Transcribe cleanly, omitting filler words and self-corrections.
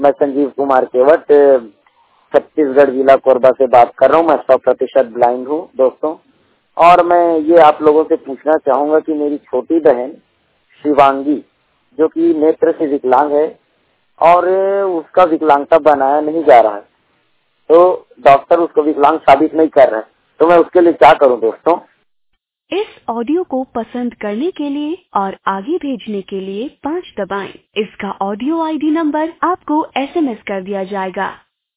मैं संजीव कुमार केवट छत्तीसगढ़ जिला कोरबा से बात कर रहा हूँ। मैं 100% ब्लाइंड हूँ दोस्तों। और मैं ये आप लोगों से पूछना चाहूँगा कि मेरी छोटी बहन शिवांगी जो कि नेत्र से विकलांग है और उसका विकलांगता बनाया नहीं जा रहा है, तो डॉक्टर उसको विकलांग साबित नहीं कर रहे हैं, तो मैं उसके लिए क्या करूँ दोस्तों? इस ऑडियो को पसंद करने के लिए और आगे भेजने के लिए 5 दबाएं। इसका ऑडियो आईडी नंबर आपको SMS कर दिया जाएगा।